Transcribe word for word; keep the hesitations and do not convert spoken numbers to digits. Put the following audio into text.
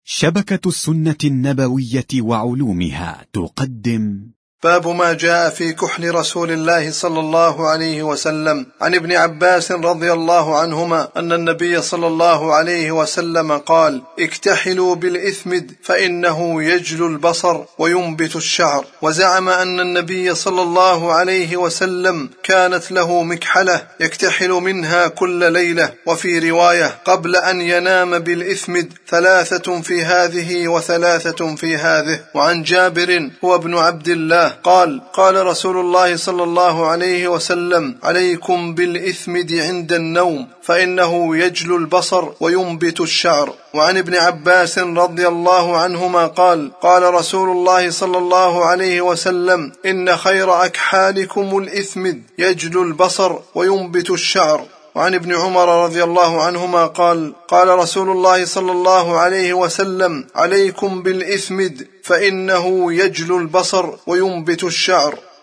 شبكة السنة النبوية وعلومها تقدم باب ما جاء في كحل رسول الله صلى الله عليه وسلم. عن ابن عباس رضي الله عنهما أن النبي صلى الله عليه وسلم قال: اكتحلوا بالإثمد فإنه يجلو البصر وينبت الشعر. وزعم أن النبي صلى الله عليه وسلم كانت له مكحلة يكتحل منها كل ليلة، وفي رواية قبل أن ينام بالإثمد ثلاثة في هذه وثلاثة في هذه. وعن جابر هو ابن عبد الله قال: قال رسول الله صلى الله عليه وسلم: عليكم بالإثمد عند النوم فإنه يجلو البصر وينبت الشعر. وعن ابن عباس رضي الله عنهما قال: قال رسول الله صلى الله عليه وسلم: إن خير أكحالكم الإثمد يجلو البصر وينبت الشعر. وعن ابن عمر رضي الله عنهما قال: قال رسول الله صلى الله عليه وسلم: عليكم بالإثمد فإنه يجلو البصر وينبت الشعر.